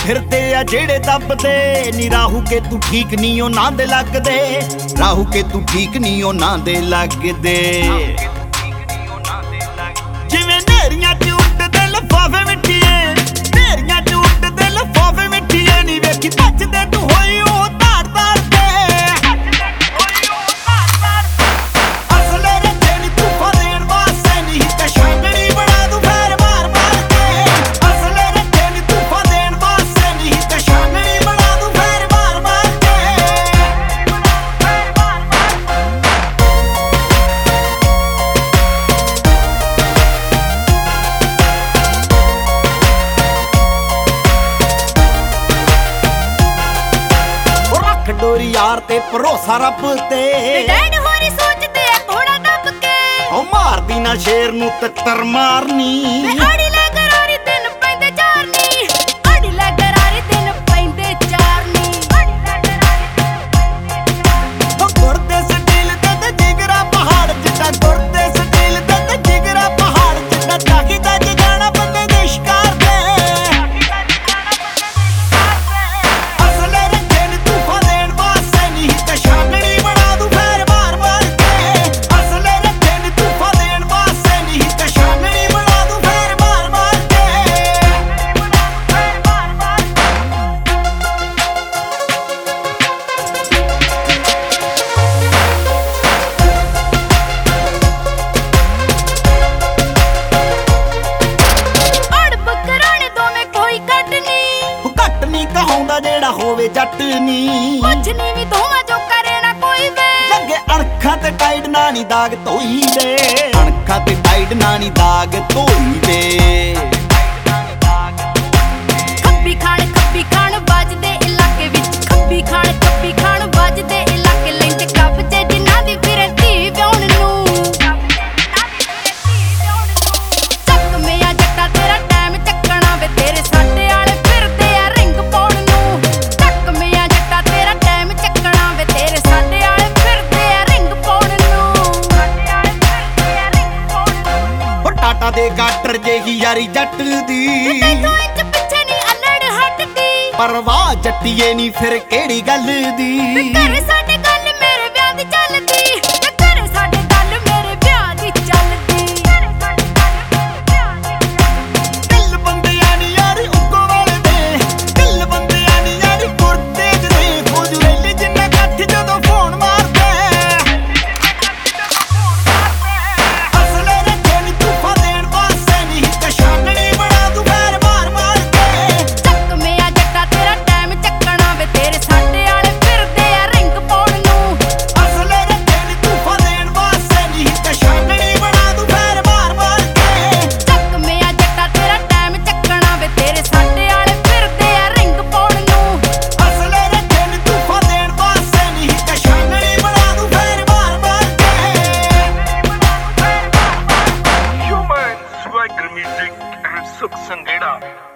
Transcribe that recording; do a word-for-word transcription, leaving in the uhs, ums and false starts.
ਫਿਰਦੇ ਆ ਜਿਹੜੇ ਦੱਬਦੇ ਨੀ ਰਾਹੂ ਕੇ ਤੂੰ ਠੀਕ ਨਹੀਂ ਉਹ ਨਾ ਦੇ ਲੱਗਦੇ ਰਾਹੂ ਕੇ ਤੂੰ ਠੀਕ ਨਹੀਂ ਉਹ ਨਾ ਦੇ ਲੱਗਦੇ ਜਿਵੇਂ ਨੇਰੀਆਂ ਚ ਉੱਡਦੇ ਲਫਾਫੇ ਮਿੱਠੀਏ ਨੇਰੀਆਂ ਚ ਉੱਡਦੇ ਲਫਾਫੇ ਮਿੱਠੀਏ ਨੀ ਵੇਖੀ ਭੱਜਦੇ ਤੂੰ ਹੋਈ ਉਹ ਧਾੜ ਧਾੜ ਤੇ ਅਸਲੇ ਰੱਖੇ ਨੀ ਤੂੰ ਫਦੇਣ ਵਾਸਤੇ ਨਹੀਂ ਤੇ ਛਾਂਗੜੀ ਬਣਾ ਦੂੰ ਫੇਰ ਮਾਰ ਮਾਰ ਕੇ ਅਸਲੇ ਰੱਖੇ ਨੀ ਤੂੰ ਫਦੇਣ ਵਾਸਤੇ ਨਹੀਂ ਤੇ ਛਾਂਗੜੀ ਬਣਾ ਦੂੰ ਫੇਰ ਮਾਰ ਮਾਰ ਕੇ ਡੋਰੀ ਯਾਰ ਤੇ ਭਰੋਸਾ ਰੱਬ ਤੇ ਡੈਡ ਹੋਰੀ ਸੋਚਦੇ ਆ ਥੋੜਾ ਦੱਬ ਕੇ ਉਹ ਮਾਰਦੀ ਨਾ ਸ਼ੇਰ ਨੂੰ ਤਿੱਤਰ ਮਾਰਨੀ ਆੜੀ ਲੈ ਗਰਾਰੀ ਦਿਨ ਪੈਂਦੇ ਚਾਰਨੀ ਆੜੀ ਲੈ ਗਰਾਰੀ ਦਿਨ ਪੈਂਦੇ ਚਾਰਨੀ ਆੜੀ ਲੈ ਗਰਾਰੀ ਦਿਨ ਪੈਂਦੇ ਚਾਰਨੀ ਉਹ ਗੁਰਦੇ ਸਟੀਲ ਤੇ ਤੇ ਜਿਗਰਾ ਪਹਾੜ ਜਿੱਡਾ ਗੁਰਦੇ ਸਟੀਲ ਤੇ ਤੇ ਜਿਗਰਾ ਪਹਾੜ ਜਿੱਡਾ ਤਾਕੀ ਤੱਕ ਜਾਣਾ ਬੰਦੇ ਦੇ ਸ਼ਿਕਾਰ ਤੇ ਕਹਾਉਂਦਾ ਜਿਹੜਾ ਹੋਵੇ ਜੱਟ ਨੀ ਕੁਛ ਨੀ ਵੀ ਦੋਵਾਂ ਚੋਂ ਕਰੇ ਨਾ ਕੋਈ ਵੇ ਲੱਗੇ ਅਣਖਾਂ ਤੇ ਟਾਈਡ ਨਾ ਨੀ ਦਾਗ ਧੋਈ ਦੇ ਅਣਖਾਂ ਤੇ ਟਾਈਡ ਨਾ ਨੀ ਦਾਗ ਧੋਈ ਦੇ ਖੱਬੀ ਖਾਣ ਖੱਬੀ ਖਾਣ ਵੱਜਦੇ ਇਲਾਕੇ ਵਿੱਚ ਖੱਬੀ ਖਾਣ ਖੱਬੀ ਖਾਣ ਵੱਜਦੇ ਇਲਾਕੇ ਲੈਂਦੇ ਕਬਜੇ ਜਿਨ੍ਹਾਂ ਦੀ ਫਿਰੇ ਧੀ ਵਿਆਉਣ ਨੂੰ ਚੱਕ ਮਿਆ ਜੱਟਾ ਤੇਰਾ ਟਾਈਮ ਚੱਕਣਾ ਵੇ ਤੇਰੇ ਸਾਡੇ ਵਾਲੇ ਫਿਰਦੇ ਆ ਰਿੰਗ ਪਾਉਣ ਨੂੰ ਚੱਕ ਮਿਆ ਜੱਟਾ ਤੇਰਾ ਟਾਈਮ ਚੱਕਣਾ ਵੇ ਤੇਰੇ ਸਾਡੇ ਵਾਲੇ ਫਿਰਦੇ ਆ ਰਿੰਗ ਪਾਉਣ ਨੂੰ ਸਾਡੇ ਵਾਲੇ ਫਿਰਦੇ ਆ ਰਿੰਗ ਪਾਉਣ ਨੂੰ ਉਹ ਟਾਟਾ ਦੇ ਗਾਟਰ ਜਿਹੀ ਯਾਰੀ ਜੱਟ ਦੀ ਤੈਨੂੰ ਇੰਚ ਪਿੱਛੇ ਨੀ ਅਲੜ ਹਟਦੀ ਪਰਵਾਹ ਜੱਟੀਏ ਨੀ ਫਿਰ ਕਿਹੜੀ ਗੱਲ ਦੀ ਘਰੇ ਸਾਡੇ ਗੱਲ ਮੇਰੇ ਵਿਆਹ ਦੀ ਚੱਲਦੀ ਤੇ ਘਰੇ ਸਾਡੇ ਗੱਲ ਮੇਰੇ ਵਿਆਹ ਦੀ ਚੱਲਦੀ ਦਿਲ ਬੰਦਿਆਂ ਨੀ ਯਾਰੀ ਉੱਗੋ ਵਾਲੇ ਦੇ ਦਿਲ ਬੰਦਿਆਂ ਨੀ ਯਾਰੀ ਗੁਰਦੇ ਜਦੇ ਖੋਜੂਰੇਲੀ ਜਿੰਨਾ ਕੱਠ ਜਦੋਂ ਫੋਨ ਮਾਰਦੇ ਅਸਲੇ ਰੱਖੇ ਨੀ ਤੂੰ ਫਦੇਣ ਵਾਸਤੇ ਨਹੀਂ ਤੇ ਛਾਂਗੜੀ ਬਣਾ ਦੂੰ ਫੇਰ ਮਾਰ ਮਾਰ ਕੇ ਚੱਕ ਮਿਆ ਜੱਟਾ ਤੇਰਾ ਟਾਈਮ ਚੱਕਣਾ ਵੇ ਤੇਰੇ ਸਾਡੇ ਵਾਲੇ ਫਿਰਦੇ ਆ ਰਿੰਗ ਪਾਉਣ ਨੂੰ ਅਸਲੇ ਰੱਖੇ ਨੀ ਤੂੰ ਫਦੇਣ ਵਾਸਤੇ ਨਹੀਂ ਤੇ ਛਾਂਗੜੀ ਬਣਾ ਦੂੰ ਫੇਰ ਮਾਰ ਮਾਰ ਕੇ ਚੱਕ ਮਿਆ ਜੱਟਾ ਤੇਰਾ ਟਾਈਮ ਚੱਕਣਾ ਵੇ ਤੇਰੇ ਸਾਡੇ ਵਾਲੇ ਫਿਰਦੇ ਆ ਰਿੰਗ ਪਾਉਣ ਨੂੰ ਅਸਲੇ ਰੱਖੇ ਨੀ ਤੂੰ ਫਦੇਣ ਵਾਸਤੇ ਨਹੀਂ ਤੇ ਛਾਂਗੜੀ ਬਣਾ ਦੂੰ ਫੇਰ ਮਾਰ ਮਾਰ ਕੇ Human Swagger Music and Suk Sangeda.